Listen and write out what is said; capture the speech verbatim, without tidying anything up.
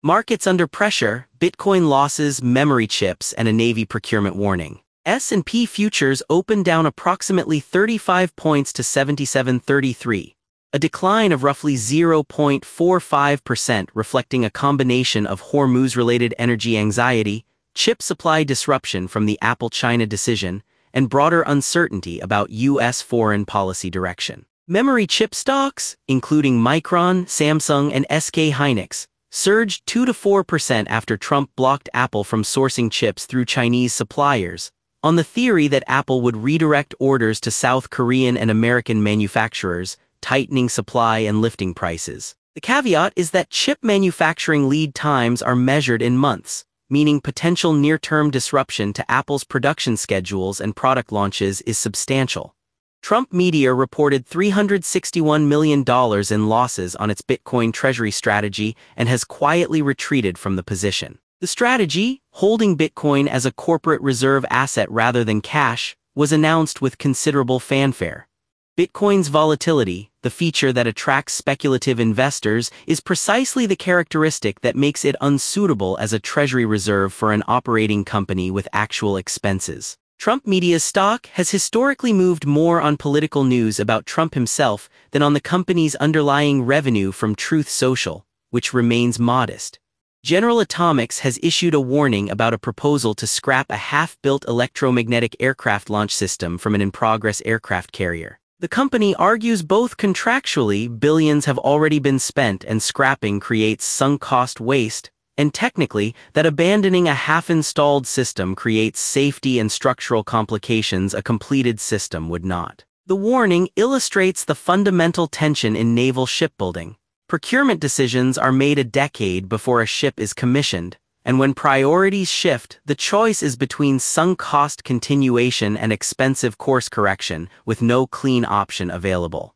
Markets under pressure, Bitcoin losses, memory chips, and a Navy procurement warning. S and P futures opened down approximately thirty-five points to seventy-seven thirty-three, a decline of roughly zero point four five percent, reflecting a combination of Hormuz-related energy anxiety, chip supply disruption from the Apple-China decision, and broader uncertainty about U S foreign policy direction. Memory chip stocks, including Micron, Samsung, and S K Hynix, surged two to four percent after Trump blocked Apple from sourcing chips through Chinese suppliers, on the theory that Apple would redirect orders to South Korean and American manufacturers, tightening supply and lifting prices. The caveat is that chip manufacturing lead times are measured in months, meaning potential near-term disruption to Apple's production schedules and product launches is substantial. Trump Media reported three hundred sixty-one million dollars in losses on its Bitcoin treasury strategy and has quietly retreated from the position. The strategy, holding Bitcoin as a corporate reserve asset rather than cash, was announced with considerable fanfare. Bitcoin's volatility, the feature that attracts speculative investors, is precisely the characteristic that makes it unsuitable as a treasury reserve for an operating company with actual expenses. Trump Media's stock has historically moved more on political news about Trump himself than on the company's underlying revenue from Truth Social, which remains modest. General Atomics has issued a warning about a proposal to scrap a half-built electromagnetic aircraft launch system from an in-progress aircraft carrier. The company argues both contractually billions have already been spent and scrapping creates sunk cost waste, and technically that abandoning a half-installed system creates safety and structural complications a completed system would not. The warning illustrates the fundamental tension in naval shipbuilding. Procurement decisions are made a decade before a ship is commissioned, and when priorities shift, the choice is between sunk cost continuation and expensive course correction, with no clean option available.